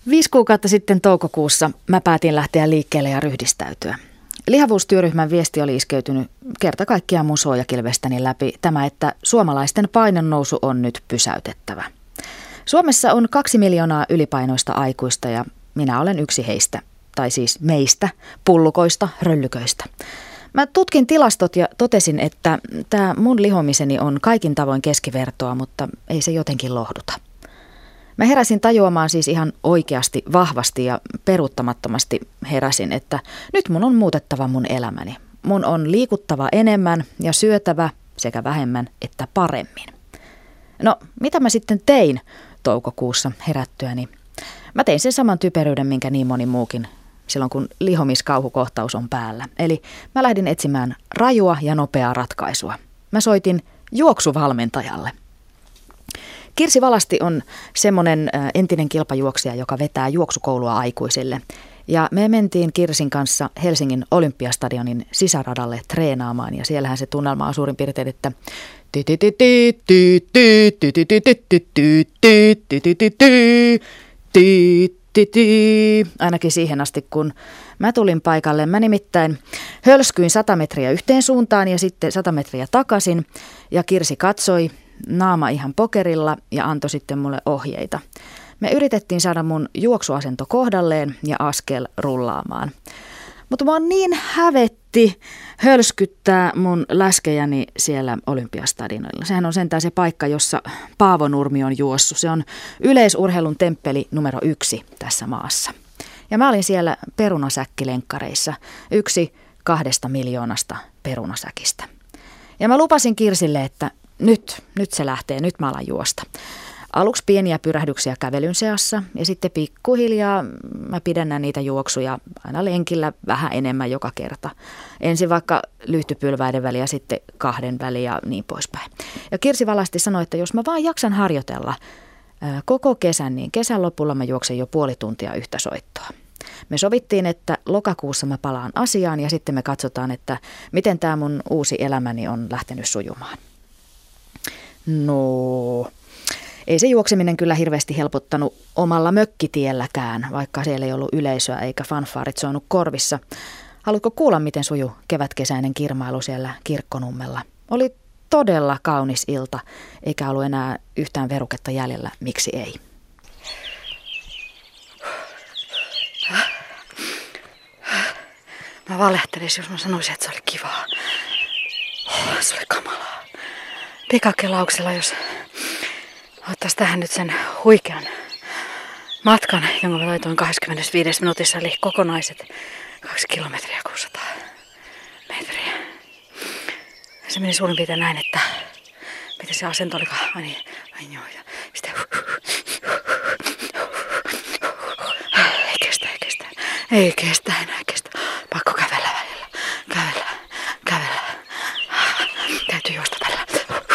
5 kuukautta sitten toukokuussa mä päätin lähteä liikkeelle ja ryhdistäytyä. Lihavuustyöryhmän viesti oli iskeytynyt kerta kaikkiaan mun suojakilvestäni läpi tämä, että suomalaisten painonnousu on nyt pysäytettävä. Suomessa on 2 miljoonaa ylipainoista aikuista ja minä olen yksi heistä, tai siis meistä, pullukoista, röllyköistä. Mä tutkin tilastot ja totesin, että tämä mun lihomiseni on kaikin tavoin keskivertoa, mutta ei se jotenkin lohduta. Mä heräsin tajuamaan siis ihan oikeasti, vahvasti ja peruuttamattomasti heräsin, että nyt mun on muutettava mun elämäni. Mun on liikuttava enemmän ja syötävä sekä vähemmän että paremmin. No, mitä mä sitten tein toukokuussa herättyäni? Mä tein sen saman typeryyden, minkä niin moni muukin silloin, kun lihomiskauhukohtaus on päällä. Eli mä lähdin etsimään rajua ja nopeaa ratkaisua. Mä soitin juoksuvalmentajalle. Kirsi Valasti on semmoinen entinen kilpajuoksija, joka vetää juoksukoulua aikuisille. Ja me mentiin Kirsin kanssa Helsingin Olympiastadionin sisäradalle treenaamaan ja siellähän se tunnelma on suurin piirtein, että ainakin siihen asti, kun mä tulin paikalle. Mä nimittäin hölskyin 100 metriä yhteen suuntaan ja sitten 100 metriä takaisin ja Kirsi katsoi naama ihan pokerilla ja antoi sitten mulle ohjeita. Me yritettiin saada mun juoksuasento kohdalleen ja askel rullaamaan. Mutta mä oon niin hävetti hölskyttää mun läskejäni siellä Olympiastadionilla. Sehän on sentään se paikka, jossa Paavo Nurmi on juossut. Se on yleisurheilun temppeli numero 1 tässä maassa. Ja mä olin siellä perunasäkkilenkkareissa, 1 2 miljoonasta perunasäkistä. Ja mä lupasin Kirsille, että nyt se lähtee, nyt mä alan juosta. Aluksi pieniä pyrähdyksiä kävelyn seassa ja sitten pikkuhiljaa mä pidennän niitä juoksuja aina lenkillä vähän enemmän joka kerta. Ensin vaikka lyhtypylväiden väliä, sitten 2 väliä ja niin poispäin. Ja Kirsi Valasti sanoi, että jos mä vaan jaksan harjoitella koko kesän, niin kesän lopulla mä juoksen jo puoli tuntia yhtä soittoa. Me sovittiin, että lokakuussa mä palaan asiaan ja sitten me katsotaan, että miten tämä mun uusi elämäni on lähtenyt sujumaan. No, ei se juokseminen kyllä hirveästi helpottanut omalla mökkitielläkään, vaikka siellä ei ollut yleisöä eikä fanfaarit soinut korvissa. Haluatko kuulla, miten suju kevätkesäinen kirmailu siellä Kirkkonummella? Oli todella kaunis ilta, eikä ollut enää yhtään veruketta jäljellä, miksi ei. Mä valehtelisin, jos mä sanoisin, että se oli kivaa. Se oli kamalaa. Pikakelauksella, jos ottaisi tähän nyt sen huikean matkan, jonka mä laitoin 25 minuutissa, eli kokonaiset 2 kilometriä 600 metriä. Se meni suurin piirtein näin, että miten se asento olikaan. Ai joo, ja sitten ei kestä enää. Pakko kävellä välillä. Kävellä. Täytyy juosta välillä.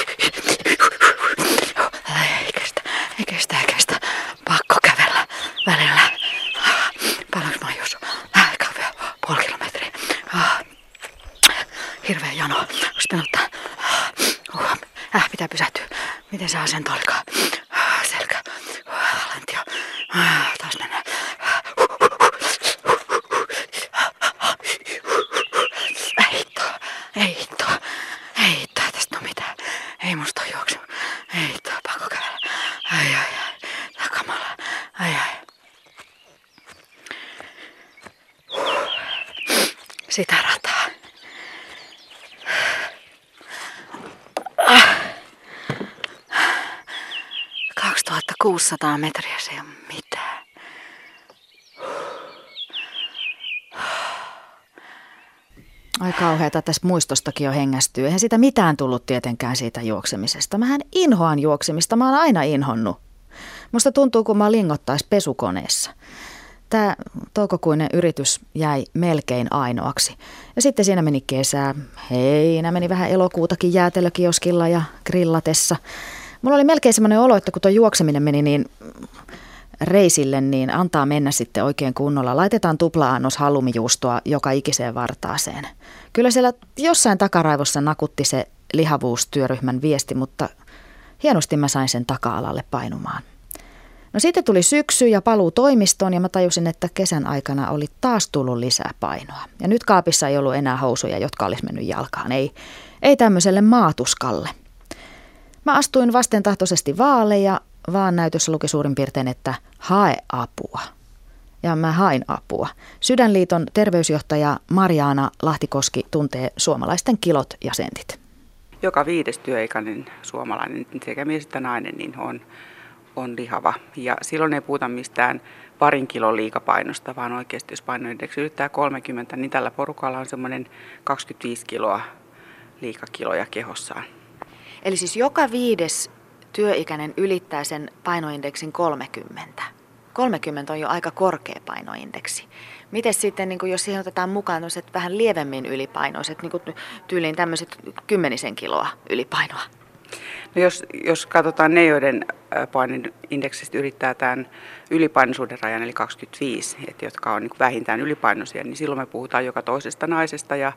Ei kestä. Pakko kävellä välillä. Paljonko mä oon juossut? Vielä puoli kilometriä. Hirveä jano. Olisi mennyt pitää pysähtyä. Miten se asento olikaan? Selkä. Lantio. Taas mennään. Ei tästä ole mitään. Ei musta ole juoksu. Ei pakko kävellä. Ai. Tää kamala. Ai. Sitä rataa. 2600 metriä, se ei ole mitään. Ai kauheata, tästä muistostakin jo hengästyy. Eihän siitä mitään tullut tietenkään siitä juoksemisesta. Mähän inhoan juoksemista, mä oon aina inhonnut. Musta tuntuu, kun mä lingottais pesukoneessa. Tämä toukokuinen yritys jäi melkein ainoaksi. Ja sitten siinä meni kesä, heinä, meni vähän elokuutakin jäätelökioskilla ja grillatessa. Mulla oli melkein semmoinen olo, että kun tuo juokseminen meni niin reisille, niin antaa mennä sitten oikein kunnolla. Laitetaan tupla-annos hallumijuustoa joka ikiseen vartaaseen. Kyllä siellä jossain takaraivossa nakutti se lihavuustyöryhmän viesti, mutta hienosti mä sain sen taka-alalle painumaan. No sitten tuli syksy ja paluu toimistoon ja mä tajusin, että kesän aikana oli taas tullut lisää painoa. Ja nyt kaapissa ei ollut enää housuja, jotka olisi mennyt jalkaan. Ei tämmöiselle maatuskalle. Mä astuin vastentahtoisesti vaalle ja vaan näytössä luki suurin piirtein, että hae apua. Ja mä hain apua. Sydänliiton terveysjohtaja Mariana Lahtikoski tuntee suomalaisten kilot ja sentit. Joka 5. työikäinen suomalainen, sekä mies että nainen, niin on lihava. Ja silloin ei puhuta mistään parin kilon liikapainosta, vaan oikeasti jos painoindeksi ylittää 30, niin tällä porukalla on semmoinen 25 kiloa liikakiloja kehossaan. Eli siis joka 5. työikäinen ylittää sen painoindeksin 30. 30 on jo aika korkea painoindeksi. Miten sitten, niin jos siihen otetaan mukaan vähän lievemmin ylipainoiset, niin tyyliin tämmöiset 10 kiloa ylipainoa? No jos katsotaan ne, joiden painoindeksistä ylittää tämän ylipainoisuuden rajan, eli 25, jotka on niin vähintään ylipainoisia, niin silloin me puhutaan joka toisesta naisesta ja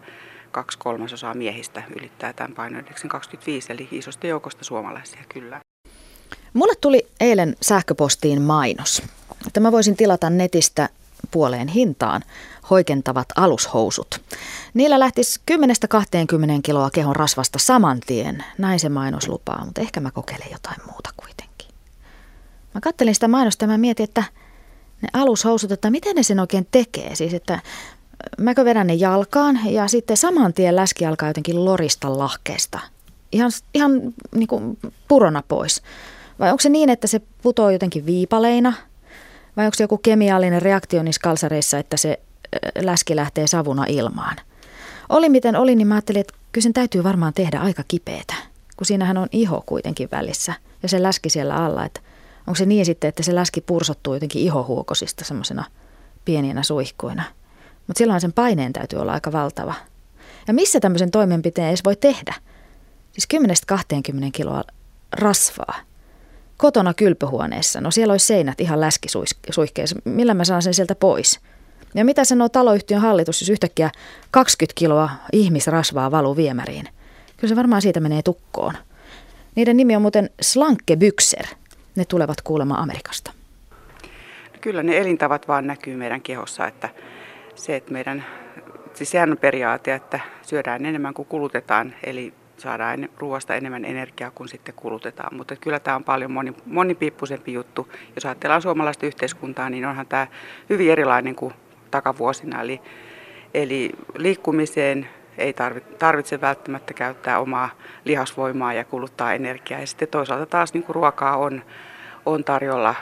2/3 miehistä ylittää tämän painoindeksin 25, eli isosta joukosta suomalaisia kyllä. Mulle tuli eilen sähköpostiin mainos, että mä voisin tilata netistä puoleen hintaan hoikentavat alushousut. Niillä lähtisi 10-20 kiloa kehon rasvasta saman tien. Näin se mainos lupaa, mutta ehkä mä kokeilen jotain muuta kuitenkin. Mä kattelin sitä mainosta ja mä mietin, että ne alushousut, että miten ne sen oikein tekee. Siis, että mäkö vedän ne jalkaan ja sitten saman tien läski alkaa jotenkin lorista lahkeesta. Ihan niin kuin purona pois. Vai onko se niin, että se putoo jotenkin viipaleina? Vai onko se joku kemiallinen reaktio niissä kalsareissa, että se läski lähtee savuna ilmaan? Oli miten oli, niin mä ajattelin, että kyllä sen täytyy varmaan tehdä aika kipeätä, kun siinähän on iho kuitenkin välissä ja se läski siellä alla. Että onko se niin sitten, että se läski pursottuu jotenkin ihohuokosista semmoisena pieninä suihkuina? Mutta silloin sen paineen täytyy olla aika valtava. Ja missä tämmöisen toimenpiteen edes voi tehdä? Siis 10-20 kiloa rasvaa. Kotona kylpyhuoneessa, no siellä olisi seinät ihan läskisuihkeessa. Millä mä saan sen sieltä pois? Ja mitä sanoo taloyhtiön hallitus, jos yhtäkkiä 20 kiloa ihmisrasvaa valuu viemäriin? Kyllä se varmaan siitä menee tukkoon. Niiden nimi on muuten Slankebykser. Ne tulevat kuulemaan Amerikasta. Kyllä ne elintavat vaan näkyy meidän kehossa, että sehän on periaate, että syödään enemmän kuin kulutetaan, eli saadaan ruoasta enemmän energiaa kuin sitten kulutetaan. Mutta kyllä tämä on paljon monipiippuisempi juttu. Jos ajatellaan suomalaista yhteiskuntaa, niin onhan tämä hyvin erilainen kuin takavuosina. Eli liikkumiseen ei tarvitse välttämättä käyttää omaa lihasvoimaa ja kuluttaa energiaa. Ja sitten toisaalta taas niin kuin ruokaa on tarjolla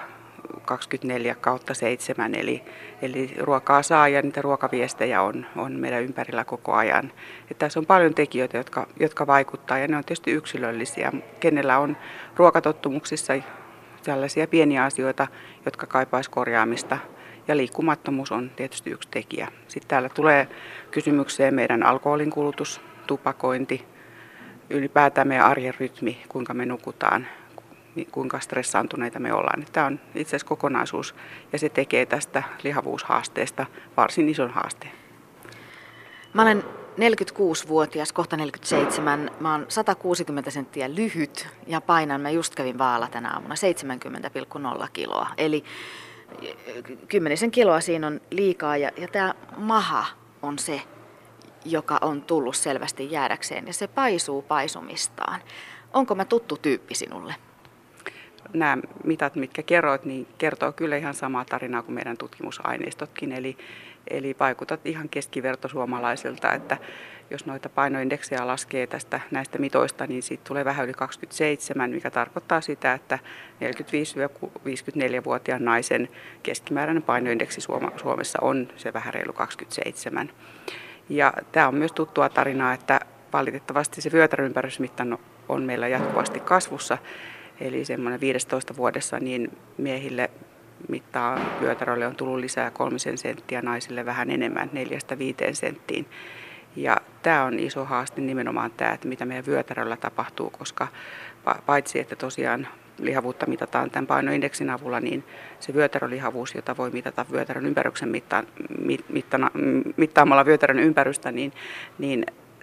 24/7, eli ruokaa saa ja niitä ruokaviestejä on meidän ympärillä koko ajan. Ja tässä on paljon tekijöitä, jotka vaikuttaa ja ne on tietysti yksilöllisiä. Kenellä on ruokatottumuksissa tällaisia pieniä asioita, jotka kaipaisi korjaamista ja liikkumattomuus on tietysti yksi tekijä. Sitten täällä tulee kysymykseen meidän alkoholin kulutus, tupakointi, ylipäätään meidän arjen rytmi, kuinka me nukutaan. Kuinka stressaantuneita me ollaan. Tämä on itse asiassa kokonaisuus ja se tekee tästä lihavuushaasteesta varsin ison haasteen. Mä olen 46-vuotias, kohta 47. Mä oon 160 senttiä lyhyt ja painan, mä just kävin vaalla tänä aamuna, 70,0 kiloa. Eli 10 kiloa siinä on liikaa ja tämä maha on se, joka on tullut selvästi jäädäkseen ja se paisuu paisumistaan. Onko mä tuttu tyyppi sinulle? Nämä mitat, mitkä kerroit, niin kertoo kyllä ihan samaa tarinaa kuin meidän tutkimusaineistotkin. Eli vaikutat ihan keskivertosuomalaiselta, että jos noita painoindeksejä laskee näistä mitoista, niin siitä tulee vähän yli 27, mikä tarkoittaa sitä, että 45-54-vuotiaan naisen keskimääräinen painoindeksi Suomessa on se vähän reilu 27. Ja tämä on myös tuttua tarinaa, että valitettavasti se vyötäröympärysmitta on meillä jatkuvasti kasvussa. Eli semmoinen 15 vuodessa niin miehille mittaa vyötärölle on tullut lisää 3 senttiä, naisille vähän enemmän 4-5 senttiin. Ja tämä on iso haaste nimenomaan tämä, että mitä meidän vyötäröllä tapahtuu, koska paitsi että tosiaan lihavuutta mitataan tämän painoindeksin avulla, niin se vyötärölihavuus, jota voi mitata vyötärön ympäryksen mittaamalla vyötärön ympärystä, niin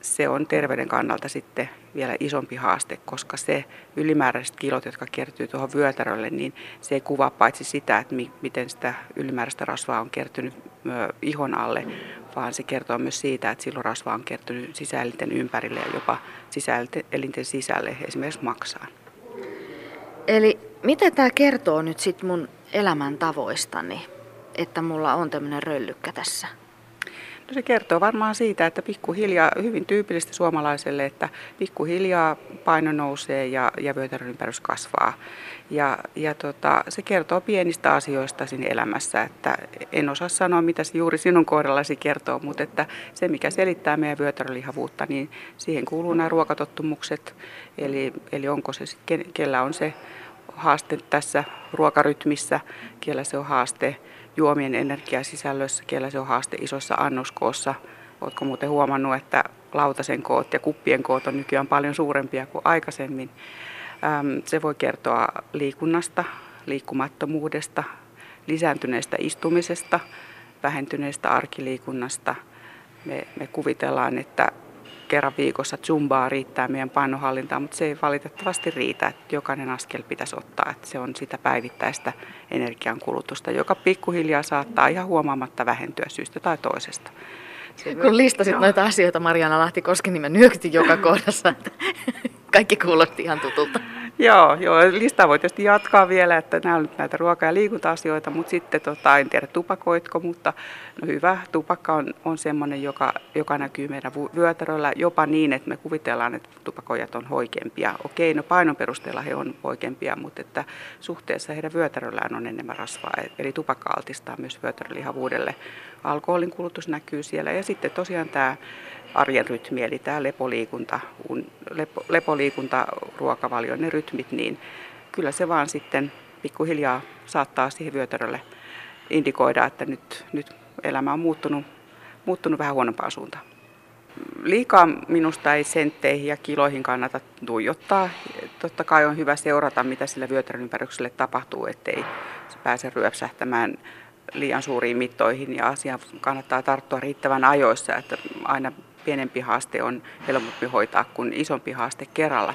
se on terveyden kannalta sitten vielä isompi haaste, koska se ylimääräiset kilot, jotka kertyy tuohon vyötärölle, niin se ei kuvaa paitsi sitä, että miten sitä ylimääräistä rasvaa on kertynyt ihon alle, vaan se kertoo myös siitä, että silloin rasvaa on kertynyt sisäelinten ympärille ja jopa sisäelinten sisälle, esimerkiksi maksaan. Eli mitä tämä kertoo nyt sitten mun elämäntavoistani, että mulla on tämmöinen röllykkä tässä? No se kertoo varmaan siitä, että pikkuhiljaa, hyvin tyypillistä suomalaiselle, että pikkuhiljaa paino nousee ja vyötärön ympärys kasvaa. Se kertoo pienistä asioista siinä elämässä, että en osaa sanoa, mitä se juuri sinun kohdallasi kertoo, mutta että se, mikä selittää meidän vyötärölihavuutta, niin siihen kuuluu nämä ruokatottumukset, eli onko se, kellä on se haaste tässä ruokarytmissä, kellä se on haaste juomien energiasisällössä, kellä se on haaste isossa annoskoossa. Oletko muuten huomannut, että lautasen koot ja kuppien koot on nykyään paljon suurempia kuin aikaisemmin. Se voi kertoa liikunnasta, liikkumattomuudesta, lisääntyneestä istumisesta, vähentyneestä arkiliikunnasta. Me kuvitellaan, että kerran viikossa zumbaa riittää meidän painonhallintaan, mutta se ei valitettavasti riitä. Että jokainen askel pitäisi ottaa, että se on sitä päivittäistä energiankulutusta, joka pikkuhiljaa saattaa ihan huomaamatta vähentyä syystä tai toisesta. Kun listasit noita asioita, Marjaana Lahtikoski, niin mä nyökytin joka kohdassa, että kaikki kuulosti ihan tutulta. Joo, listaa voi tietysti jatkaa vielä, että nämä on nyt näitä ruoka- ja liikunta-asioita, mutta sitten en tiedä tupakoitko, mutta no hyvä, tupakka on semmoinen, joka näkyy meidän vyötäröllä jopa niin, että me kuvitellaan, että tupakoijat on hoikempia. Okei, no painon perusteella he on hoikempia, mutta että suhteessa heidän vyötäröllään on enemmän rasvaa, eli tupakka altistaa myös vyötärölihavuudelle. Alkoholin kulutus näkyy siellä ja sitten tosiaan tämä arjen rytmi, eli tämä lepoliikunta, ruokavalio, ne rytmit, niin kyllä se vaan sitten pikkuhiljaa saattaa siihen vyötärölle indikoida, että nyt elämä on muuttunut vähän huonompaan suuntaan. Liikaa minusta ei sentteihin ja kiloihin kannata tuijottaa. Totta kai on hyvä seurata, mitä sillä vyötärön ympärykselle tapahtuu, ettei se pääse ryöpsähtämään liian suuriin mittoihin ja asiaan kannattaa tarttua riittävän ajoissa, että aina pienempi haaste on helpompi hoitaa kuin isompi haaste kerralla.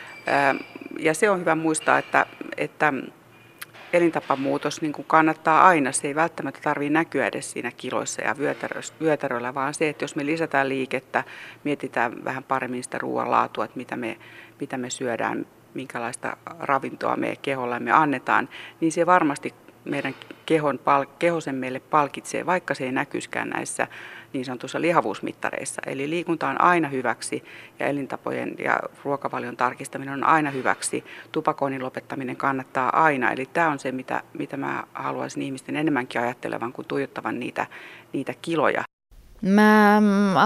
Ja se on hyvä muistaa, että elintapamuutos niin kuin kannattaa aina. Se ei välttämättä tarvitse näkyä edes siinä kiloissa ja vyötäröllä, vaan se, että jos me lisätään liikettä, mietitään vähän paremmin sitä ruoan laatua, että mitä me syödään, minkälaista ravintoa me kehollamme annetaan, niin se varmasti meidän kehosen meille palkitsee, vaikka se ei näkyiskään näissä niin sanotuissa lihavuusmittareissa. Eli liikunta on aina hyväksi ja elintapojen ja ruokavalion tarkistaminen on aina hyväksi. Tupakoinnin lopettaminen kannattaa aina. Eli tämä on se, mitä mä haluaisin ihmisten enemmänkin ajattelevan kuin tuijottavan niitä kiloja. Mä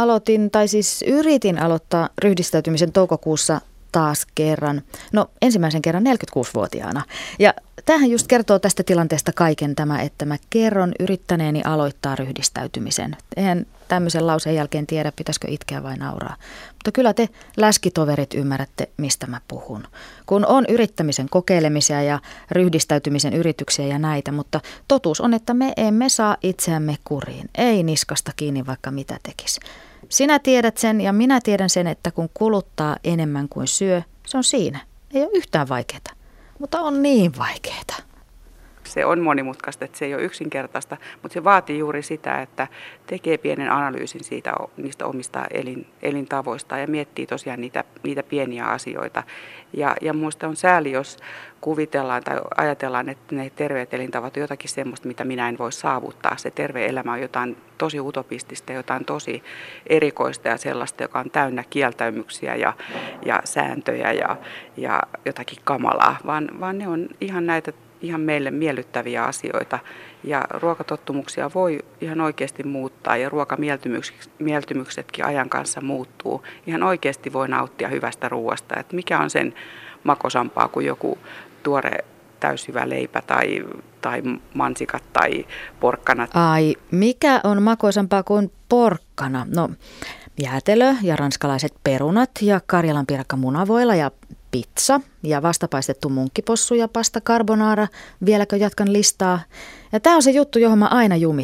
yritin aloittaa ryhdistäytymisen toukokuussa taas kerran. No ensimmäisen kerran 46-vuotiaana. Ja tämähän just kertoo tästä tilanteesta kaiken tämä, että mä kerron yrittäneeni aloittaa ryhdistäytymisen. Eihän tämmöisen lauseen jälkeen tiedä, pitäisikö itkeä vai nauraa. Mutta kyllä te läskitoverit ymmärrätte, mistä mä puhun. Kun on yrittämisen kokeilemisia ja ryhdistäytymisen yrityksiä ja näitä, mutta totuus on, että me emme saa itseämme kuriin. Ei niskasta kiinni, vaikka mitä tekisi. Sinä tiedät sen ja minä tiedän sen, että kun kuluttaa enemmän kuin syö, se on siinä. Ei ole yhtään vaikeaa, mutta on niin vaikeaa. Se on monimutkaista, että se ei ole yksinkertaista, mutta se vaatii juuri sitä, että tekee pienen analyysin niistä omista elintavoista ja miettii tosiaan niitä pieniä asioita. Ja minusta on sääli, jos kuvitellaan tai ajatellaan, että ne terveet elintavat on jotakin semmoista, mitä minä en voi saavuttaa. Se terve elämä on jotain tosi utopistista, jotain tosi erikoista ja sellaista, joka on täynnä kieltäymyksiä ja sääntöjä ja jotakin kamalaa, vaan ne on ihan meille miellyttäviä asioita ja ruokatottumuksia voi ihan oikeasti muuttaa ja ruokamieltymyksetkin ajan kanssa muuttuu. Ihan oikeasti voi nauttia hyvästä ruoasta, että mikä on sen makosampaa kuin joku tuore täysjyvä leipä tai mansikat tai porkkanat. Ai, mikä on makoisampaa kuin porkkana? No, jäätelö ja ranskalaiset perunat ja karjalanpiirakka munavoilla ja pizza ja vastapaistettu munkkipossu ja pasta carbonara. Vieläkö jatkan listaa? Ja tämä on se juttu, johon mä aina jumitun.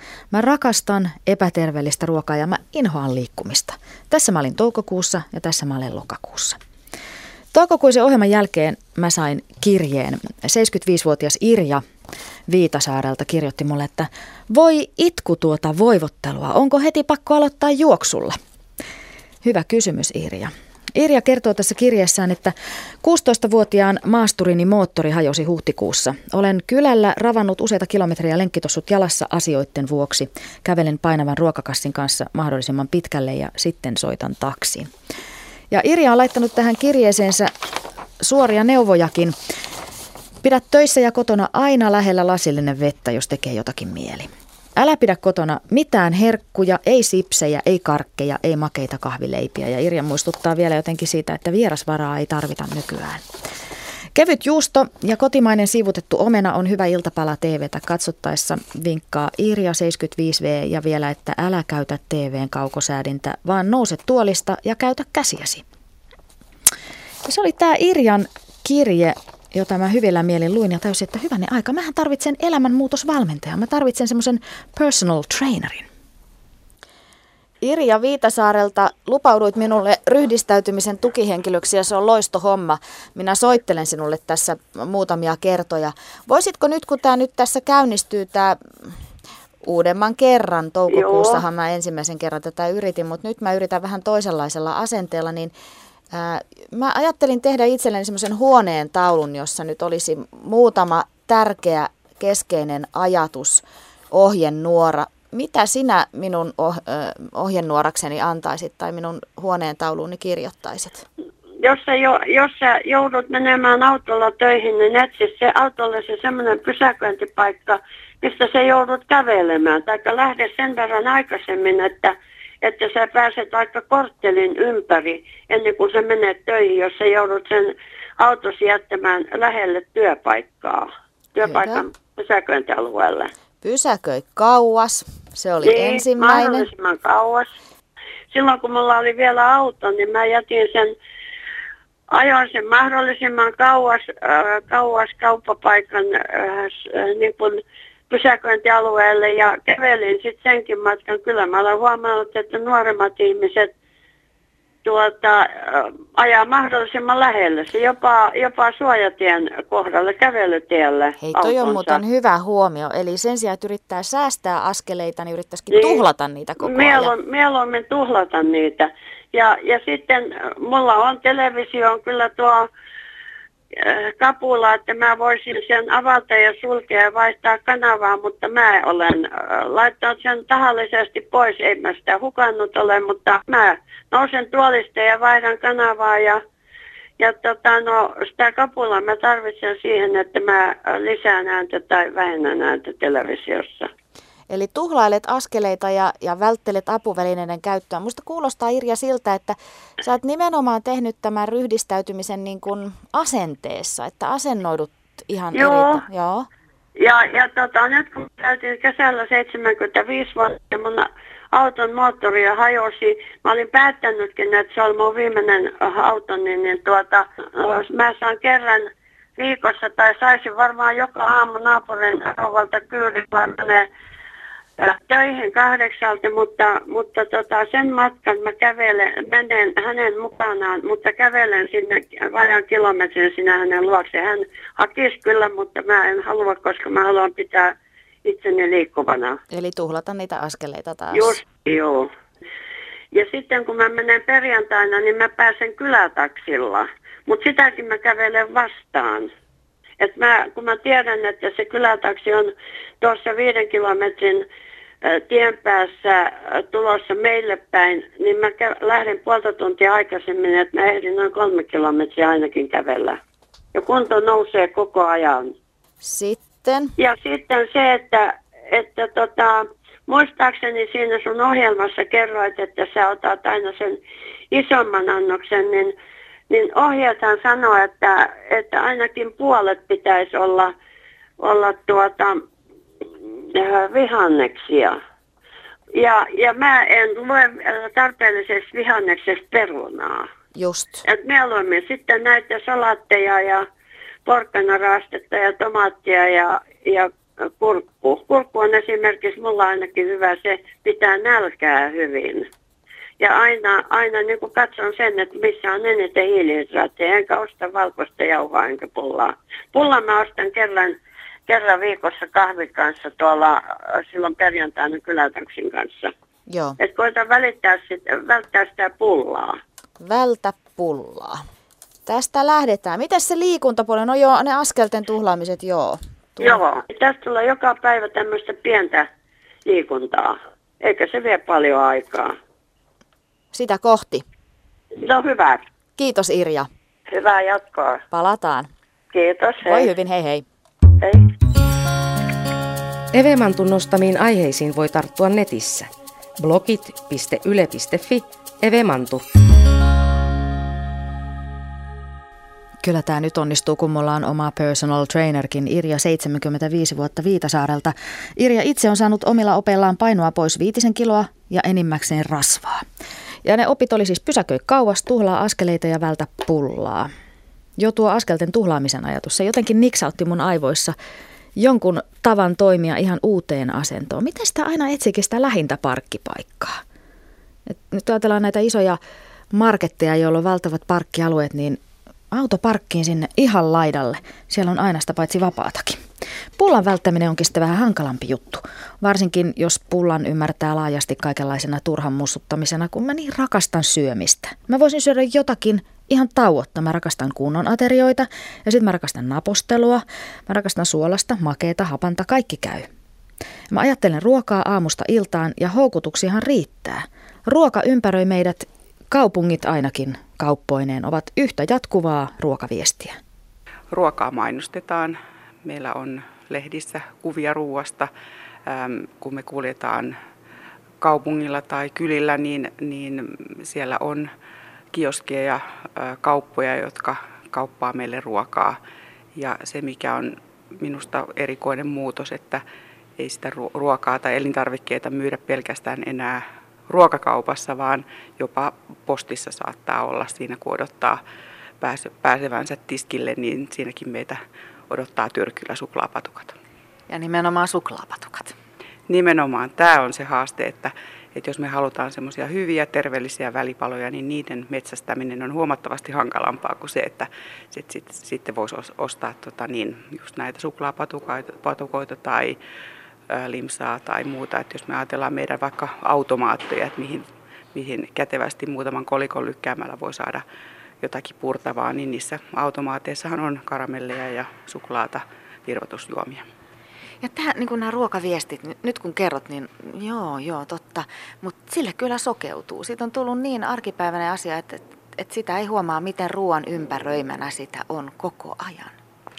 Mä rakastan epäterveellistä ruokaa ja mä inhoan liikkumista. Tässä mä olin toukokuussa ja tässä mä olen lokakuussa. Toukokuisen ohjelman jälkeen mä sain kirjeen. 75-vuotias Irja Viitasaarelta kirjoitti mulle, että voi itku tuota voivottelua, onko heti pakko aloittaa juoksulla? Hyvä kysymys, Irja. Irja kertoo tässä kirjeessään, että 16-vuotiaan maasturini moottori hajosi huhtikuussa. Olen kylällä ravannut useita kilometrejä lenkkitossut jalassa asioitten vuoksi. Kävelen painavan ruokakassin kanssa mahdollisimman pitkälle ja sitten soitan taksiin. Ja Irja on laittanut tähän kirjeeseensä suoria neuvojakin. Pidä töissä ja kotona aina lähellä lasillinen vettä, jos tekee jotakin mieli. Älä pidä kotona mitään herkkuja, ei sipsejä, ei karkkeja, ei makeita kahvileipiä. Ja Irja muistuttaa vielä jotenkin siitä, että vierasvaraa ei tarvita nykyään. Kevyt juusto ja kotimainen siivutettu omena on hyvä iltapala TVtä katsottaessa, vinkkaa Irja 75V ja vielä, että älä käytä TVn kaukosäädintä, vaan nouse tuolista ja käytä käsiäsi. Ja se oli tämä Irjan kirje, jota mä hyvillä mielin luin ja täysin, että hyvänen aika, mähän tarvitsen elämänmuutosvalmentajan, mä tarvitsen semmoisen personal trainerin. Irja Viitasaarelta lupauduit minulle ryhdistäytymisen tukihenkilöksi ja se on loistohomma. Minä soittelen sinulle tässä muutamia kertoja. Voisitko nyt, kun tämä nyt tässä käynnistyy, tämä uudemman kerran, toukokuussahan mä ensimmäisen kerran tätä yritin, mutta nyt mä yritän vähän toisenlaisella asenteella, niin mä ajattelin tehdä itselleni semmoisen huoneen taulun, jossa nyt olisi muutama tärkeä keskeinen ajatus, ohjenuora. Mitä sinä minun ohjenuorakseni antaisit tai minun huoneen tauluuni kirjoittaisit? Jos sä joudut menemään autolla töihin, niin etsi se autolle se semmoinen pysäköintipaikka, mistä sä joudut kävelemään. Tai lähde sen verran aikaisemmin, että sä pääset aika korttelin ympäri ennen kuin sä menet töihin, jos sä joudut sen autosi jättämään lähelle työpaikan pysäköintialueelle. Pysäköi kauas, se oli ensimmäinen. Mahdollisimman kauas. Silloin kun mulla oli vielä auto, niin mä ajoin sen mahdollisimman kauas kauppapaikan niin kuin pysäköintialueelle ja kävelin sitten senkin matkan. Kyllä mä olen huomannut, että nuoremmat ihmiset ajaa mahdollisimman lähelle. Se jopa suojatien kohdalle, kävelytielle. Hei, toi on muuten hyvä huomio. Eli sen sijaan, että yrittää säästää askeleita, niin yrittäisikin tuhlata niitä koko ajan. Mieluummin tuhlata niitä. Ja sitten mulla on televisio kyllä tuo kapula, että mä voisin sen avata ja sulkea ja vaihtaa kanavaa, mutta mä olen laittanut sen tahallisesti pois. Ei mä sitä hukannut ole, mutta mä nousen tuolista ja vaihdan kanavaa ja sitä kapulaa mä tarvitsen siihen, että mä lisään ääntä tai vähennän ääntä televisiossa. Eli tuhlailet askeleita ja välttelet apuvälineiden käyttöä. Musta kuulostaa, Irja, siltä, että sä oot nimenomaan tehnyt tämän ryhdistäytymisen niin kuin asenteessa, että asennoidut ihan eri. Joo. Ja nyt kun käytiin kesällä 75 vuotta ja mun auton moottori hajosi, mä olin päättänytkin, että se oli mun viimeinen auto, niin mä saan kerran viikossa tai saisin varmaan joka aamu naapurin rouvalta kyydin, vaan töihin 8, mutta sen matkan mä menen hänen mukanaan, mutta kävelen sinne vajan kilometrin sinä hänen luokse. Hän hakisi kyllä, mutta mä en halua, koska mä haluan pitää itseni liikkuvana. Eli tuhlata niitä askeleita taas. Just, joo. Ja sitten kun mä menen perjantaina, niin mä pääsen kylätaksilla, mutta sitäkin mä kävelen vastaan. Kun mä tiedän, että se kylätaksi on tuossa 5 kilometrin tien päässä tulossa meille päin, niin mä lähden puolta tuntia aikaisemmin, että mä ehdin noin 3 kilometriä ainakin kävellä. Ja kunto nousee koko ajan. Sitten? Ja sitten se, että muistaakseni siinä sun ohjelmassa kerroit, että sä otat aina sen isomman annoksen, niin ohjeethan sanoo, että ainakin puolet pitäisi olla vihanneksia. Ja mä en lue tarpeellisesta vihanneksestä perunaa. Just. Et mieluummin sitten näitä salatteja ja porkkanaraastetta ja tomaattia ja kurkku. Kurkku on esimerkiksi mulla ainakin hyvä, se pitää nälkää hyvin. Ja aina niin kuin katson sen, että missä on eniten hiilihydraatteja, enkä osta valkoista jauhaa enkä pullaa. Pullaa mä ostan kerran viikossa kahvin kanssa tuolla silloin perjantaina kylätaksin kanssa. Joo. Että koitan välttää sitä pullaa. Vältä pullaa. Tästä lähdetään. Mites se liikuntapuoli? No joo, ne askelten tuhlaamiset, joo. Joo. Tästä tulee joka päivä tämmöistä pientä liikuntaa. Eikä se vie paljon aikaa. Sitä kohti. No hyvä. Kiitos Irja. Hyvää jatkoa. Palataan. Kiitos. Hei. Voi hyvin, hei hei. Hei. Evemantun nostamiin aiheisiin voi tarttua netissä. blogit.yle.fi Evemantu. Kyllä tämä nyt onnistuu, kun mulla on oma personal trainerkin, Irja 75 vuotta Viitasaarelta. Irja itse on saanut omilla opeillaan painoa pois 5 kiloa ja enimmäkseen rasvaa. Ja ne opit oli siis pysäköi kauas, tuhlaa askeleita ja vältä pullaa. Jo tuo askelten tuhlaamisen ajatus, se jotenkin niksautti mun aivoissa jonkun tavan toimia ihan uuteen asentoon. Miten sitä aina etsikin sitä lähintä parkkipaikkaa? Nyt ajatellaan näitä isoja marketteja, joilla on valtavat parkkialueet, niin auto parkkiin sinne ihan laidalle. Siellä on aina sitä paitsi vapaatakin. Pullan välttäminen onkin sitten vähän hankalampi juttu. Varsinkin jos pullan ymmärtää laajasti kaikenlaisena turhan mussuttamisena, kun mä niin rakastan syömistä. Mä voisin syödä jotakin ihan tauotta. Mä rakastan kunnon aterioita ja sitten mä rakastan napostelua. Mä rakastan suolasta, makeeta, hapanta, kaikki käy. Mä ajattelen ruokaa aamusta iltaan ja houkutuksiahan riittää. Ruoka ympäröi meidät, kaupungit ainakin kauppoineen ovat yhtä jatkuvaa ruokaviestiä. Ruokaa mainostetaan. Meillä on lehdissä kuvia ruuasta. Kun me kuljetaan kaupungilla tai kylillä, niin siellä on kioskeja ja kauppoja, jotka kauppaa meille ruokaa. Ja se, mikä on minusta erikoinen muutos, että ei sitä ruokaa tai elintarvikkeita myydä pelkästään enää ruokakaupassa, vaan jopa postissa saattaa olla siinä, kun odottaa pääsevänsä tiskille, niin siinäkin meitä odottaa tyrkyllä suklaapatukat. Ja nimenomaan suklaapatukat. Nimenomaan. Tämä on se haaste, että jos me halutaan semmoisia hyviä, terveellisiä välipaloja, niin niiden metsästäminen on huomattavasti hankalampaa kuin se, että sitten voisi ostaa just näitä suklaapatukoita tai limsaa tai muuta. Että jos me ajatellaan meidän vaikka automaatteja, että mihin kätevästi muutaman kolikon lykkäämällä voi saada jotakin purtavaa, niin niissä automaateissahan on karamelleja ja suklaata, virvoitusjuomia. Ja niin kuin nämä ruokaviestit, nyt kun kerrot, niin joo, totta. Mutta sille kyllä sokeutuu. Siitä on tullut niin arkipäiväinen asia, että sitä ei huomaa, miten ruoan ympäröimänä sitä on koko ajan.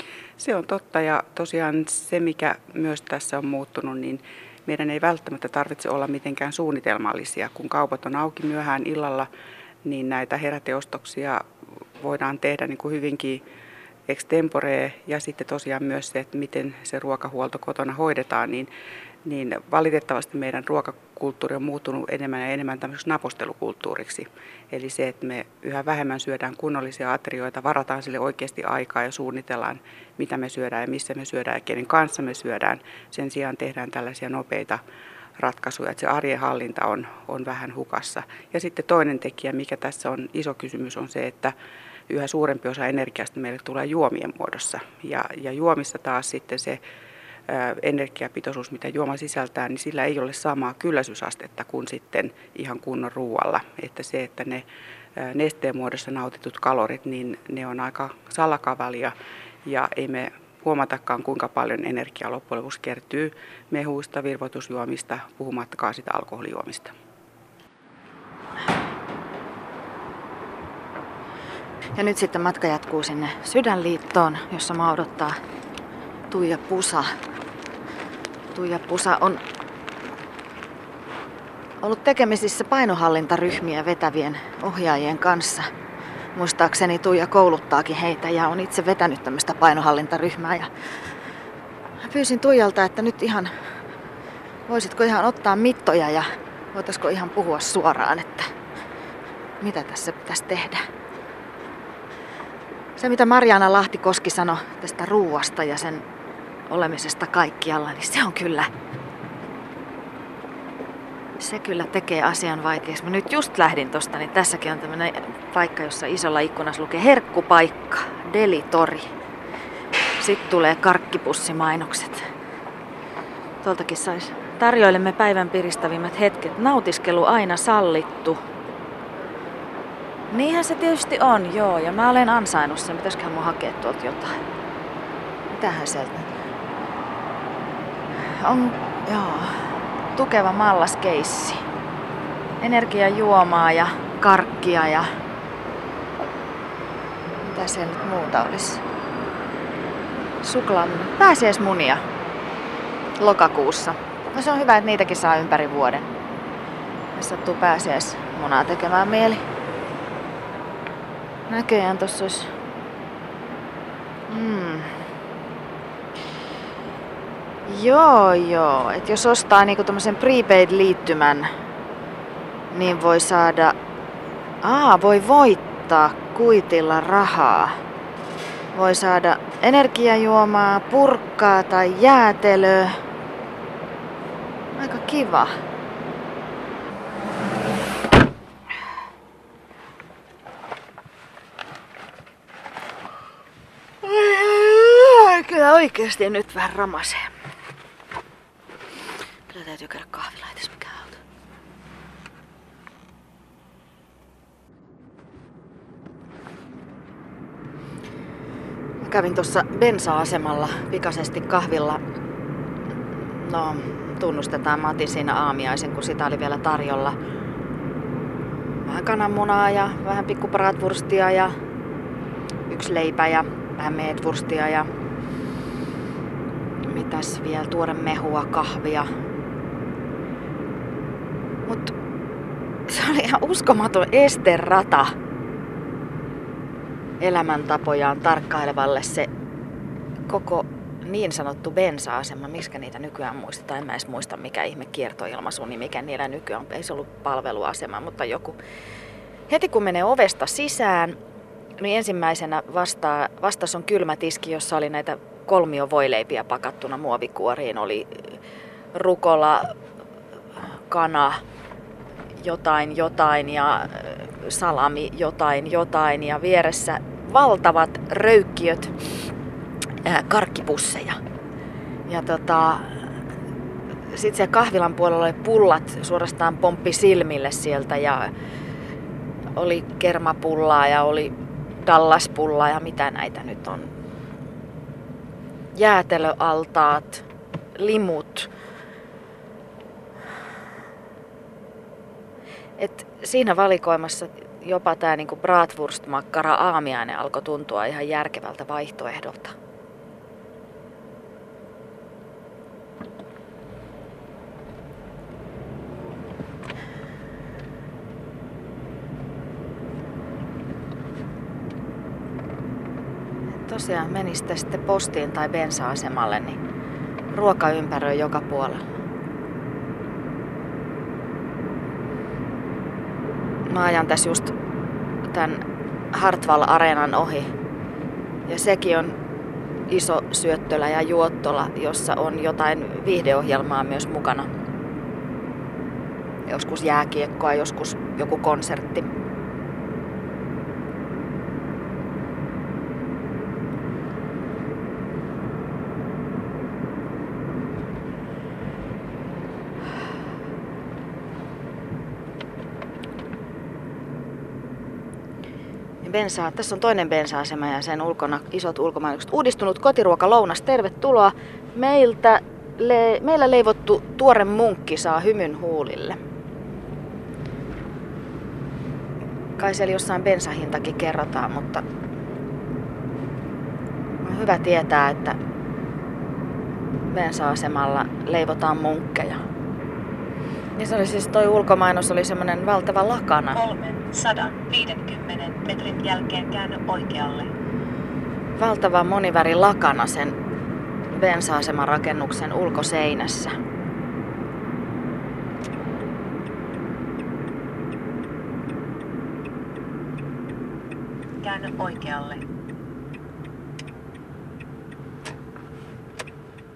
Se on totta, ja tosiaan se, mikä myös tässä on muuttunut, niin meidän ei välttämättä tarvitse olla mitenkään suunnitelmallisia. Kun kaupat on auki myöhään illalla, niin näitä heräteostoksia voidaan tehdä niin kuin hyvinkin extempore, ja sitten tosiaan myös se, että miten se ruokahuolto kotona hoidetaan, niin valitettavasti meidän ruokakulttuuri on muuttunut enemmän ja enemmän tämmöiseksi napostelukulttuuriksi. Eli se, että me yhä vähemmän syödään kunnollisia aterioita, varataan sille oikeasti aikaa ja suunnitellaan, mitä me syödään ja missä me syödään ja kenen kanssa me syödään. Sen sijaan tehdään tällaisia nopeita ratkaisuja, että se arjen hallinta on vähän hukassa. Ja sitten toinen tekijä, mikä tässä on iso kysymys, on se, että yhä suurempi osa energiasta meille tulee juomien muodossa. Ja juomissa taas sitten se energiapitoisuus, mitä juoma sisältää, niin sillä ei ole samaa kylläisyysastetta kuin sitten ihan kunnon ruoalla. Että se, että ne nesteen muodossa nautitut kalorit, niin ne on aika salakavalia ja ei me huomatakaan, kuinka paljon energiaa loppujen lopuksi kertyy mehuista, virvoitusjuomista, puhumattakaan sitä alkoholijuomista. Ja nyt sitten matka jatkuu sinne Sydänliittoon, jossa mä odottaa Tuija Pusa. Tuija Pusa on ollut tekemisissä painohallintaryhmiä vetävien ohjaajien kanssa. Muistaakseni Tuija kouluttaakin heitä ja on itse vetänyt tämmöistä painohallintaryhmää. Ja pyysin Tuijalta, että nyt voisitko ihan ottaa mittoja ja voitaisiko ihan puhua suoraan, että mitä tässä pitäisi tehdä. Se, mitä Marjaana Lahtikoski sanoi tästä ruuasta ja sen olemisesta kaikkialla, niin se kyllä tekee asian vaikeaksi. Mä nyt just lähdin tosta, niin tässäkin on tämmönen paikka, jossa isolla ikkunassa lukee herkkupaikka, delitori. Sitten tulee karkkipussimainokset. Tuoltakin sais. Tarjoilemme päivän piristävimmät hetket. Nautiskelu aina sallittu. Niinhän se tietysti on, joo. Ja mä olen ansainnut sen. Pitäisiköhän mun hakea tuolta jotain? Mitähän sieltä? On, joo. Tukeva mallaskeissi. Energiajuomaa ja karkkia ja... Mitä siellä nyt muuta olisi? Pääsiäismunia. Lokakuussa. No se on hyvä, että niitäkin saa ympäri vuoden. Jos sattuu pääsiäismunaa tekemään mieli. Näköjään tossa olisi... Joo. Et jos ostaa niinku tommosen prepaid-liittymän, niin voi saada... voi voittaa kuitilla rahaa. Voi saada energiajuomaa, purkkaa tai jäätelöä. Aika kiva. Kyllä oikeesti nyt vähän ramasee. Kyllä täytyy käydä kahvilaitis, mikä auto. Mä kävin tuossa bensa-asemalla pikaisesti kahvilla. No, tunnustetaan, mä otin siinä aamiaisen, kun sitä oli vielä tarjolla. Vähän kananmunaa ja vähän pikku bratwurstia ja 1 leipä ja vähän meetwurstia ja mitäs vielä, tuore mehua, kahvia. Mut se oli ihan uskomaton esterata elämäntapojaan tarkkailevalle se koko niin sanottu bensa-asema. Miksikä niitä nykyään muistetaan? En mä edes muista, mikä ihme kiertoilmaisu, niin mikä niillä nykyään ei se ollut palveluasema, mutta joku. Heti kun menee ovesta sisään, niin ensimmäisenä vastassa on kylmä tiski, jossa oli näitä 3 voileipiä pakattuna muovikuoriin. Oli rukola, kana, jotain ja salami, jotain ja vieressä valtavat röykkiöt karkkipusseja. Ja sitten siellä kahvilan puolella oli pullat, suorastaan pomppi silmille sieltä ja oli kermapullaa ja oli dallaspullaa ja mitä näitä nyt on. Jäätelöaltaat, limut. Et siinä valikoimassa jopa tää niinku bratwurstmakkara aamiainen alkoi tuntua ihan järkevältä vaihtoehdolta. Tosiaan menisitte sitten postiin tai bensa-asemalle, niin ruoka ympäröi joka puolella. Mä ajan tässä just tän Hartwall-areenan ohi. Ja sekin on iso syöttölä ja juottola, jossa on jotain viihdeohjelmaa myös mukana. Joskus jääkiekkoa, joskus joku konsertti. Tässä on toinen bensa-asema ja sen ulkona isot ulkomainokset. Uudistunut kotiruokalounas, tervetuloa. Meillä leivottu tuore munkki saa hymyn huulille. Kai siellä jossain bensahintakin kerrotaan, mutta on hyvä tietää, että bensa-asemalla leivotaan munkkeja. Niin se oli siis toi ulkomainos oli semmonen valtava lakana. 350 metrin jälkeen käänny oikealle. Valtava moniväri lakana sen bensa-aseman rakennuksen ulkoseinässä. Käänny oikealle.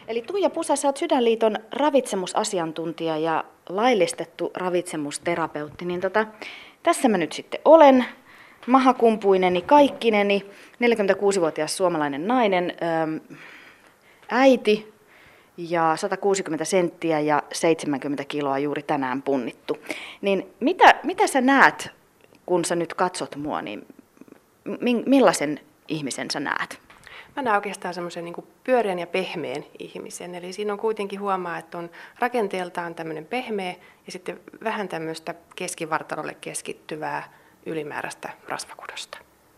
Eli Tuija Pusa, sä oot Sydänliiton ravitsemusasiantuntija ja laillistettu ravitsemusterapeutti. Niin tässä mä nyt sitten olen, mahakumpuineni, kaikkineni, 46-vuotias suomalainen nainen, äiti ja 160 senttiä ja 70 kiloa juuri tänään punnittu. Niin mitä sä näet, kun sä nyt katsot mua, niin millaisen ihmisen sä näet? Mä näen oikeastaan semmoisen niin kuin pyöreän ja pehmeän ihmisen. Eli siinä on kuitenkin huomaa, että on rakenteeltaan tämmöinen pehmeä ja sitten vähän tämmöistä keskivartalolle keskittyvää ylimääräistä rasvakudosta.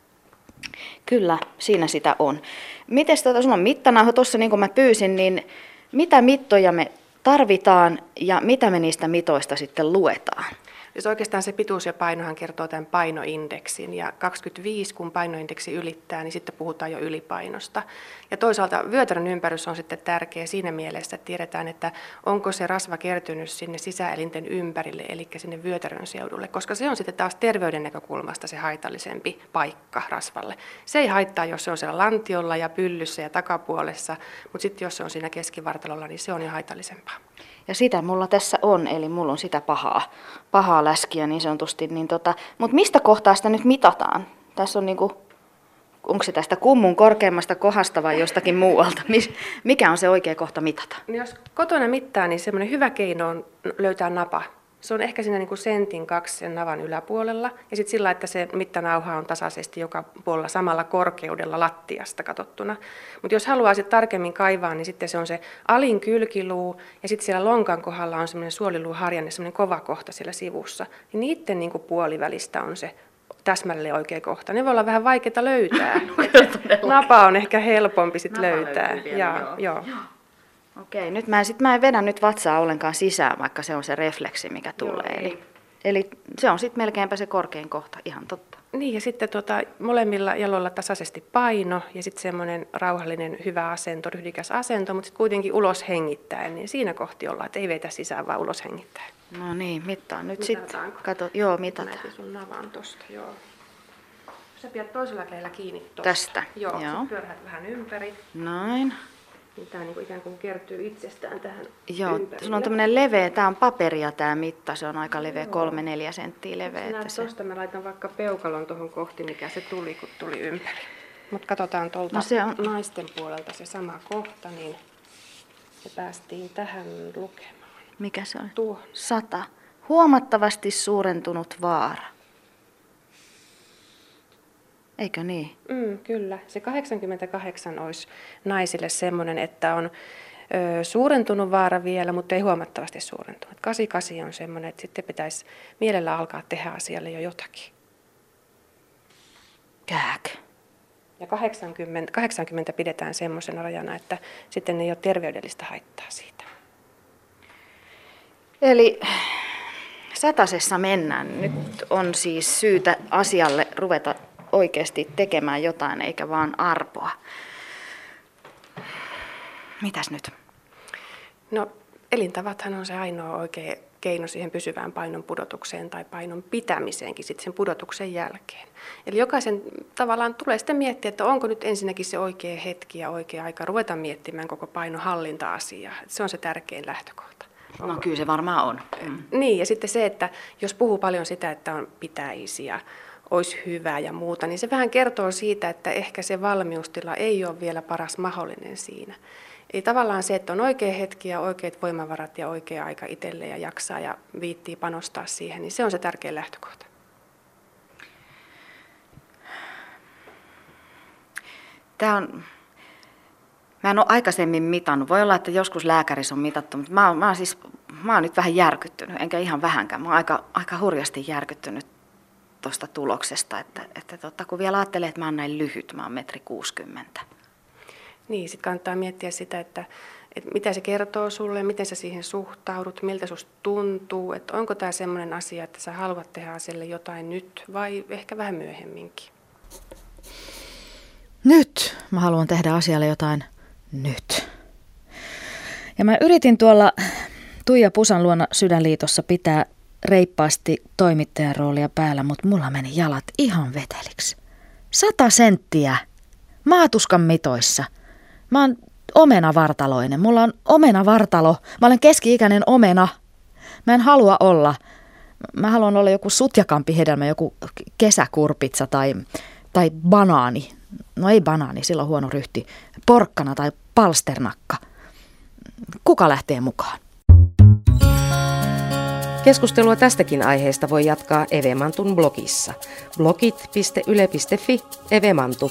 Kyllä, siinä sitä on. Miten sulla on mittanauha tuossa, niin kuin mä pyysin, niin mitä mittoja me tarvitaan ja mitä me niistä mitoista sitten luetaan? Siis oikeastaan se pituus ja painohan kertoo tämän painoindeksin, ja 25 kun painoindeksi ylittää, niin sitten puhutaan jo ylipainosta. Ja toisaalta vyötärön ympärys on sitten tärkeä siinä mielessä, että tiedetään, että onko se rasva kertynyt sinne sisäelinten ympärille, eli sinne vyötärön seudulle, koska se on sitten taas terveyden näkökulmasta se haitallisempi paikka rasvalle. Se ei haittaa, jos se on siellä lantiolla ja pyllyssä ja takapuolessa, mutta sitten jos se on siinä keskivartalolla, niin se on jo haitallisempaa. Ja sitä mulla tässä on, eli mulla on sitä pahaa läskiä niin sanotusti. Mutta mistä kohtaa sitä nyt mitataan? Tässä on onko se tästä kummun korkeimmasta kohdasta vai jostakin muualta? Mikä on se oikea kohta mitata? No jos kotona mittaa, niin semmoinen hyvä keino on löytää napa. Se on ehkä siinä sentin 2 sen navan yläpuolella. Ja sitten sillä, että se mittanauha on tasaisesti joka puolella samalla korkeudella lattiasta katsottuna. Mutta jos haluaa sitten tarkemmin kaivaa, niin sitten se on se alin kylkiluu ja sitten siellä lonkan kohdalla on semmoinen suoliluuharjanne, semmoinen kova kohta siellä sivussa. Ja niiden puolivälistä on se täsmälleen oikea kohta. Ne voi olla vähän vaikeita löytää. Napa on ehkä helpompi sitten löytää. Joo. Okei, nyt mä en vedä nyt vatsaa ollenkaan sisään, vaikka se on se refleksi, mikä tulee. Joo, eli se on sitten melkeinpä se korkein kohta, ihan totta. Niin, ja sitten molemmilla jaloilla tasaisesti paino ja sitten semmoinen rauhallinen, hyvä asento, ryhdikäs asento, mutta sitten kuitenkin ulos hengittäen, niin siinä kohti ollaan, että ei veitä sisään, vaan ulos hengittäen. No niin, mittaan nyt sitten. Joo, mitataan. Näytin sun navan tosta, joo. Sä pidät toisella kädellä kiinni tosta. Tästä? Joo. Sitten pyörähät vähän ympäri. Noin. Niin tämä ikään kuin kertyy itsestään tähän Joo, ympärille. sulla on tämmöinen leveä, tämä on paperia tämä mitta, se on aika leveä, 3-4 senttiä leveä. Tuosta mä laitan vaikka peukalon tuohon kohti, mikä se tuli, kun tuli ympäri. Mutta katsotaan tuolta naisten puolelta se sama kohta, niin me päästiin tähän lukemaan. Mikä se on? Tuo. 100. Huomattavasti suurentunut vaara. Eikö niin? Kyllä. Se 88 olisi naisille semmoinen, että on suurentunut vaara vielä, mutta ei huomattavasti suurentunut. 88 on semmoinen, että sitten pitäisi mielellä alkaa tehdä asialle jo jotakin. Kääk. Ja 80 pidetään semmoisena rajana, että sitten ei ole terveydellistä haittaa siitä. Eli 100 mennään. Nyt on siis syytä asialle ruveta oikeasti tekemään jotain, eikä vaan arpoa. Mitäs nyt? No, elintavathan on se ainoa oikea keino siihen pysyvään painon pudotukseen tai painon pitämiseenkin sitten sen pudotuksen jälkeen. Eli jokaisen tavallaan tulee sitten miettiä, että onko nyt ensinnäkin se oikea hetki ja oikea aika ruveta miettimään koko painon hallinta-asiaa. Se on se tärkein lähtökohta. No kyllä se varmaan on. Niin, ja sitten se, että jos puhuu paljon sitä, että on pitäisi ja olisi hyvä ja muuta, niin se vähän kertoo siitä, että ehkä se valmiustila ei ole vielä paras mahdollinen siinä. Eli tavallaan se, että on oikea hetki ja oikeat voimavarat ja oikea aika itselle ja jaksaa ja viittii panostaa siihen, niin se on se tärkein lähtökohta. Mä en ole aikaisemmin mitannut. Voi olla, että joskus lääkärissä on mitattu, mutta mä oon nyt vähän järkyttynyt, enkä ihan vähänkään. Mä oon aika hurjasti järkyttynyt tuosta tuloksesta, että kun vielä ajattelee, että mä oon näin lyhyt, mä oon 1,60 m. Niin, sitten kannattaa miettiä sitä, että mitä se kertoo sulle, miten sä siihen suhtaudut, miltä susta tuntuu, että onko tämä semmoinen asia, että sä haluat tehdä asialle jotain nyt vai ehkä vähän myöhemminkin. Nyt mä haluan tehdä asialle jotain nyt. Ja mä yritin tuolla Tuija Pusan luona Sydänliitossa pitää reippaasti toimittajan roolia päällä, mutta mulla meni jalat ihan veteliksi. 100 senttiä maatuskan mitoissa. Mä oon omenavartaloinen. Mulla on omenavartalo. Mä olen keski-ikäinen omena. Mä en halua olla. Mä haluan olla joku sutjakampi hedelmä, joku kesäkurpitsa tai banaani. No ei banaani, sillä on huono ryhti. Porkkana tai palsternakka. Kuka lähtee mukaan? Keskustelua tästäkin aiheesta voi jatkaa Eve Mantun blogissa. blogit.yle.fi evemantu.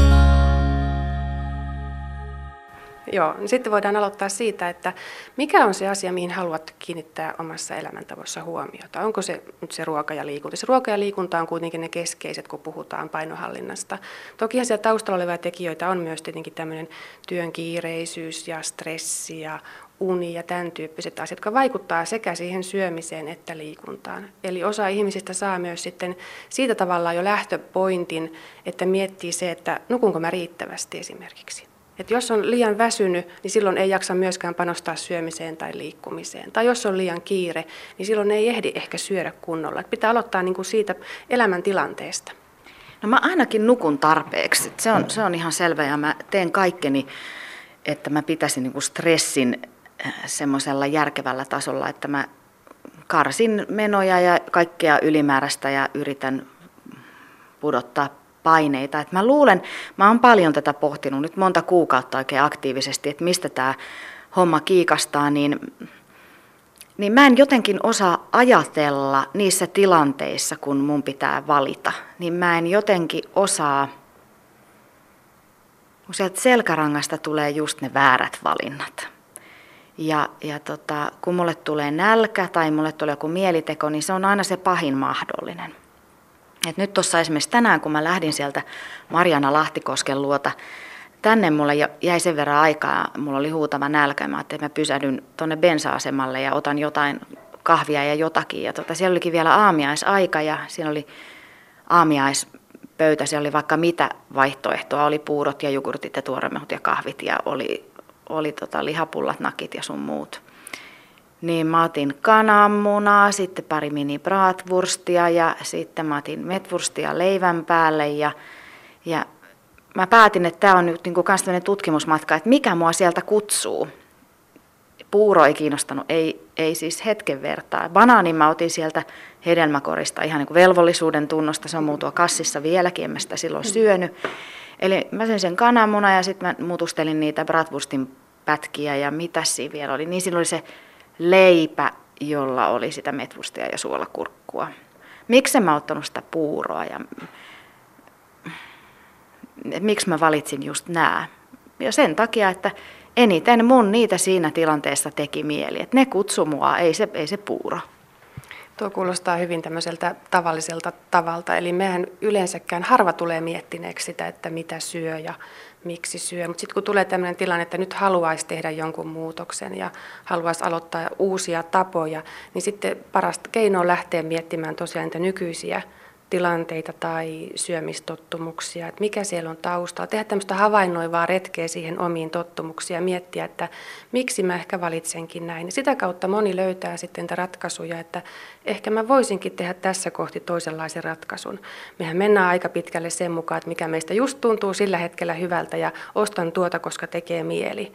Joo, niin sitten voidaan aloittaa siitä, että mikä on se asia, mihin haluat kiinnittää omassa elämäntavossa huomiota. Onko se nyt se ruoka ja liikunta? Se ruoka ja liikunta on kuitenkin ne keskeiset, kun puhutaan painohallinnasta. Tokihan siellä taustalla olevia tekijöitä on myös tietenkin tämmöinen työn kiireisyys ja stressi ja uni ja tämän tyyppiset asiat, jotka vaikuttaa sekä siihen syömiseen että liikuntaan. Eli osa ihmisistä saa myös sitten siitä tavallaan jo lähtöpointin, että miettii se, että nukunko mä riittävästi esimerkiksi. Et jos on liian väsynyt, niin silloin ei jaksa myöskään panostaa syömiseen tai liikkumiseen. Tai jos on liian kiire, niin silloin ei ehdi ehkä syödä kunnolla. Et pitää aloittaa niin kuin siitä elämäntilanteesta. No mä ainakin nukun tarpeeksi. Se on ihan selvä ja mä teen kaikkeni, että mä pitäisin niin kuin stressin semmoisella järkevällä tasolla, että mä karsin menoja ja kaikkea ylimääräistä ja yritän pudottaa paineita. Et mä luulen, mä oon paljon tätä pohtinut nyt monta kuukautta oikein aktiivisesti, että mistä tämä homma kiikastaa, niin mä en jotenkin osaa ajatella niissä tilanteissa, kun mun pitää valita. Niin mä en jotenkin osaa, kun sieltä selkärangasta tulee just ne väärät valinnat. Ja kun mulle tulee nälkä tai mulle tulee joku mieliteko, niin se on aina se pahin mahdollinen. Et nyt tuossa esimerkiksi tänään, kun mä lähdin sieltä Marjaana Lahtikosken luota, tänne mulle jäi sen verran aikaa, mulla oli huutava nälkä, mä ajattelin, että mä pysähdyn tuonne bensa-asemalle ja otan jotain kahvia ja jotakin. Ja siellä olikin vielä aamiaisaika ja siinä oli aamiaispöytä, siellä oli vaikka mitä vaihtoehtoa, oli puurot ja jogurtit ja tuoremehut ja kahvit ja oli lihapullat, nakit ja sun muut. Niin mä otin kananmunaa, sitten pari mini-bratwurstia ja sitten mä otin metwurstia leivän päälle ja mä päätin, että tää on nyt niin kuin kans tämmöinen tutkimusmatka, että mikä mua sieltä kutsuu. Puuro ei kiinnostanut, ei siis hetken vertaa. Banaanin mä otin sieltä hedelmäkorista ihan niin kuin velvollisuuden tunnosta, se on muutua kassissa vieläkin, en mä sitä silloin syönyt. Eli mä söin sen kananmunan ja sitten mä mutustelin niitä bratwurstin pätkiä ja mitä siinä vielä oli. Niin siinä oli se leipä, jolla oli sitä metwurstia ja suolakurkkua. Miksi mä ottanut sitä puuroa ja miksi mä valitsin just nää? Ja sen takia, että eniten mun niitä siinä tilanteessa teki mieli. Että ne kutsu mua, ei se puuro. Tuo kuulostaa hyvin tämmöiseltä tavalliselta tavalta. Eli mehän yleensäkään harva tulee miettineeksi sitä, että mitä syö ja miksi syö. Mutta sitten kun tulee tämmöinen tilanne, että nyt haluaisi tehdä jonkun muutoksen ja haluaisi aloittaa uusia tapoja, niin sitten paras keino on lähteä miettimään tosiaan niitä nykyisiä tilanteita tai syömistottumuksia, että mikä siellä on taustalla. Tehdä tämmöistä havainnoivaa retkeä siihen omiin tottumuksiin ja miettiä, että miksi mä ehkä valitsenkin näin. Sitä kautta moni löytää sitten niitä ratkaisuja, että ehkä mä voisinkin tehdä tässä kohti toisenlaisen ratkaisun. Mehän mennään aika pitkälle sen mukaan, että mikä meistä just tuntuu sillä hetkellä hyvältä ja ostan tuota, koska tekee mieli.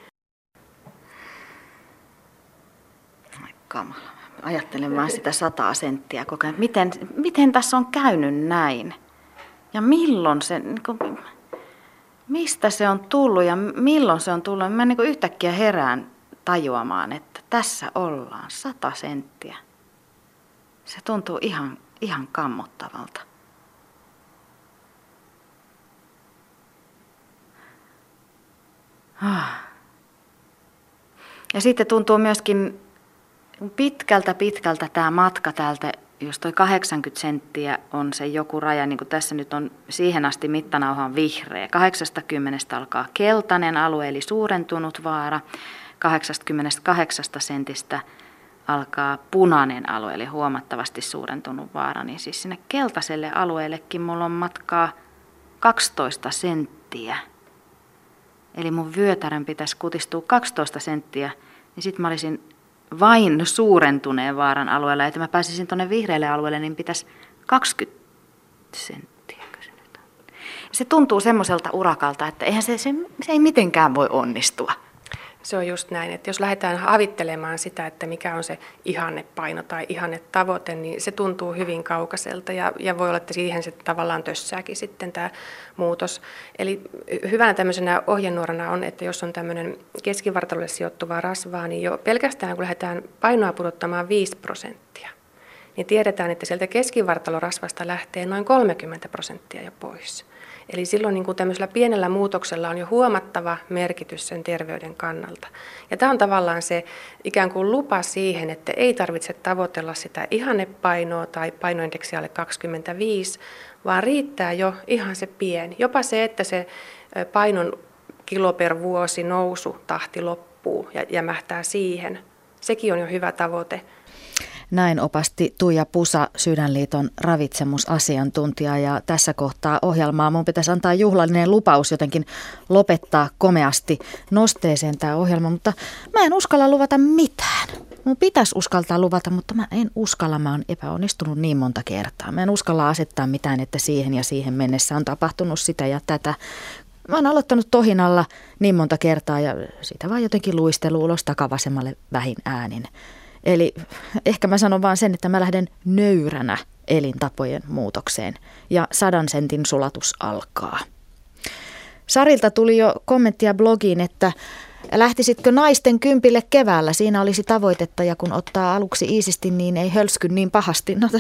Kamala. Ajattelen vaan sitä 100 senttiä koko ajan. Miten tässä on käynyt näin? Ja milloin se, mistä se on tullut ja milloin se on tullut? Mä yhtäkkiä herään tajuamaan, että tässä ollaan 100 senttiä. Se tuntuu ihan kammottavalta. Ja sitten tuntuu myöskin pitkältä tämä matka täältä, jos toi 80 senttiä on se joku raja, niin kuin tässä nyt on siihen asti mittanauha on vihreä. 80 alkaa keltainen alue, eli suurentunut vaara. 88 sentistä alkaa punainen alue, eli huomattavasti suurentunut vaara. Niin siis sinne keltaiselle alueellekin mulla on matkaa 12 senttiä. Eli mun vyötärön pitäisi kutistua 12 senttiä, niin sitten mä olisin vain suurentuneen vaaran alueella, ja että mä pääsisin tuonne vihreälle alueelle, niin pitäisi 20 senttiä. Se tuntuu semmoiselta urakalta, että eihän se ei mitenkään voi onnistua. Se on just näin, että jos lähdetään havittelemaan sitä, että mikä on se ihannepaino tai ihannetavoite, niin se tuntuu hyvin kaukaiselta ja voi olla, että siihen se tavallaan tössääkin sitten tämä muutos. Eli hyvänä tämmöisenä ohjenuorana on, että jos on tämmöinen keskivartalolle sijoittuvaa rasvaa, niin jo pelkästään kun lähdetään painoa pudottamaan 5%, niin tiedetään, että sieltä keskivartalorasvasta lähtee noin 30% jo pois. Eli silloin niin kuin tämmöisellä pienellä muutoksella on jo huomattava merkitys sen terveyden kannalta. Ja tämä on tavallaan se ikään kuin lupa siihen, että ei tarvitse tavoitella sitä ihannepainoa tai painoindeksiä alle 25, vaan riittää jo ihan se pieni. Jopa se, että se painon kilo per vuosi nousutahti loppuu ja jämähtää siihen. Sekin on jo hyvä tavoite. Näin opasti Tuija Pusa, Sydänliiton ravitsemusasiantuntija, ja tässä kohtaa ohjelmaa mun pitäisi antaa juhlallinen lupaus jotenkin lopettaa komeasti nosteeseen tämä ohjelma, mutta mä en uskalla luvata mitään. Mun pitäisi uskaltaa luvata, mutta mä en uskalla, mä oon epäonnistunut niin monta kertaa. Mä en uskalla asettaa mitään, että siihen ja siihen mennessä on tapahtunut sitä ja tätä. Mä oon aloittanut tohinalla niin monta kertaa ja siitä vaan jotenkin luistelu ulos takavasemmalle vähin äänin. Eli ehkä mä sanon vaan sen, että mä lähden nöyränä elintapojen muutokseen ja 100 sentin sulatus alkaa. Sarilta tuli jo kommenttia blogiin, että lähtisitkö naisten kympille keväällä? Siinä olisi tavoitetta ja kun ottaa aluksi iisisti, niin ei hölsky niin pahasti. No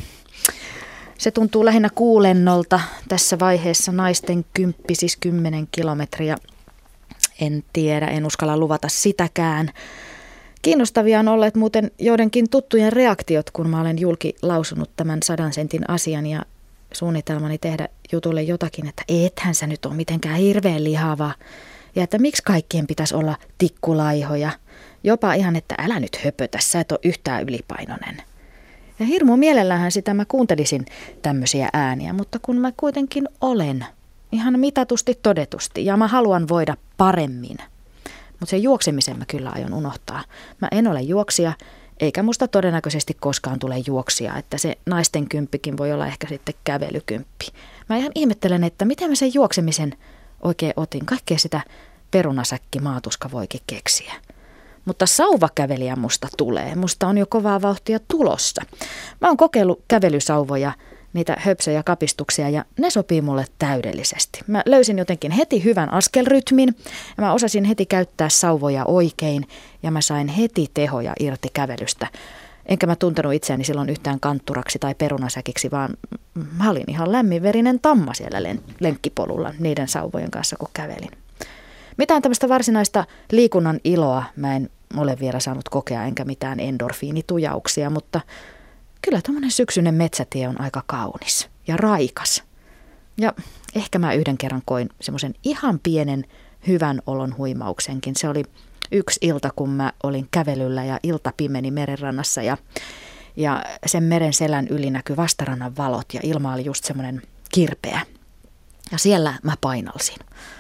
se tuntuu lähinnä kuulennolta tässä vaiheessa. Naisten kymppi, siis 10 kilometriä. En tiedä, en uskalla luvata sitäkään. Kiinnostavia on olleet muuten joidenkin tuttujen reaktiot, kun mä olen julkilausunut tämän 100 sentin asian ja suunnitelmani tehdä jutulle jotakin, että ethän sä nyt ole mitenkään hirveän lihava. Ja että miksi kaikkien pitäisi olla tikkulaihoja. Jopa ihan, että älä nyt höpötä, sä et ole yhtään ylipainoinen. Ja hirmu mielellähän sitä mä kuuntelisin tämmöisiä ääniä, mutta kun mä kuitenkin olen ihan mitatusti todetusti ja mä haluan voida paremmin. Mutta sen juoksemisen mä kyllä aion unohtaa. Mä en ole juoksija, eikä musta todennäköisesti koskaan tule juoksia, että se naisten kymppikin voi olla ehkä sitten kävelykymppi. Mä ihan ihmettelen, että miten mä sen juoksemisen oikein otin. Kaikkea sitä perunasäkki-maatuska voikin keksiä. Mutta sauvakävelijä musta tulee. Musta on jo kovaa vauhtia tulossa. Mä oon kokeillut kävelysauvoja, niitä höpsöjä kapistuksia ja ne sopii mulle täydellisesti. Mä löysin jotenkin heti hyvän askelrytmin ja mä osasin heti käyttää sauvoja oikein ja mä sain heti tehoja irti kävelystä. Enkä mä tuntenut itseäni silloin yhtään kantturaksi tai perunasäkiksi, vaan mä olin ihan lämminverinen tamma siellä lenkkipolulla niiden sauvojen kanssa, kun kävelin. Mitään tämmöistä varsinaista liikunnan iloa mä en ole vielä saanut kokea, enkä mitään endorfiinitujauksia, mutta kyllä tämmöinen syksyinen metsätie on aika kaunis ja raikas. Ja ehkä mä yhden kerran koin semmoisen ihan pienen hyvän olon huimauksenkin. Se oli yksi ilta, kun mä olin kävelyllä ja ilta pimeni merenrannassa ja sen meren selän yli näkyi vastarannan valot ja ilma oli just semmoinen kirpeä. Ja siellä mä painalsin.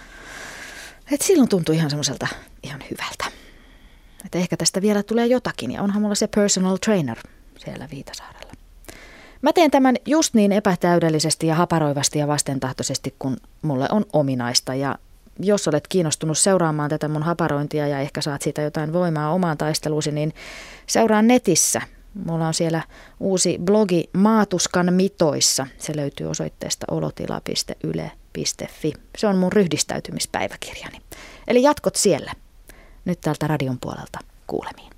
Et silloin tuntui ihan semmoiselta ihan hyvältä. Että ehkä tästä vielä tulee jotakin ja onhan mulla se personal trainer siellä Viitasaarella. Mä teen tämän just niin epätäydellisesti ja haparoivasti ja vastentahtoisesti, kun mulle on ominaista. Ja jos olet kiinnostunut seuraamaan tätä mun haparointia ja ehkä saat siitä jotain voimaa omaan taisteluusi, niin seuraa netissä. Mulla on siellä uusi blogi Maatuskan mitoissa. Se löytyy osoitteesta olotila.yle.fi. Se on mun ryhdistäytymispäiväkirjani. Eli jatkot siellä. Nyt täältä radion puolelta kuulemiin.